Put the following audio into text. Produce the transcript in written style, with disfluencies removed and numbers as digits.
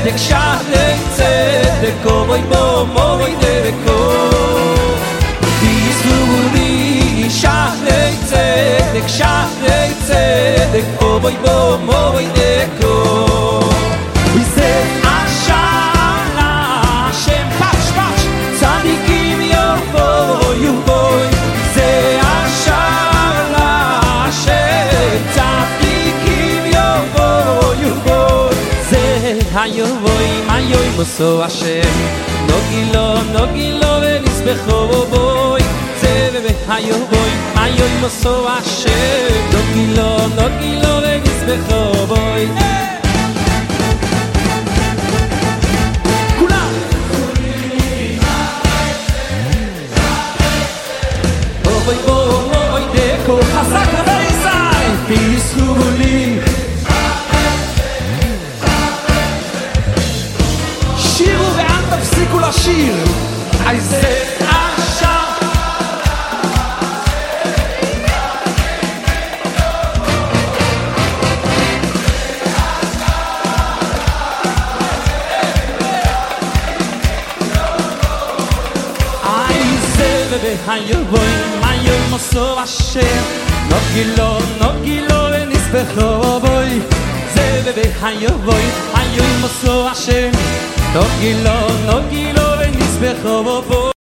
צדק שערי צדק אוי בו מוי דקו ביסולי שערי צדק אוי בו מוי דקו וזה השעה שם פש פש צדיקים יבואו בוי זה השעה שם צדיקים יבואו בוי זה היובוי מוסו השם נוגילו ונסבחו בוי זה היובוי מוסו השם נוגילו ונסבחו בוי כולם בוי בוי דקו חזק ובייסאי תיסחו לי שירו ואל תפסיקו לשיר איזה עכשיו והיובוי מהיום מוסו אשר נוגילו ונסבחו בוי זה והיובוי מהיום מוסו אשר נוגילו ונסבחו בוי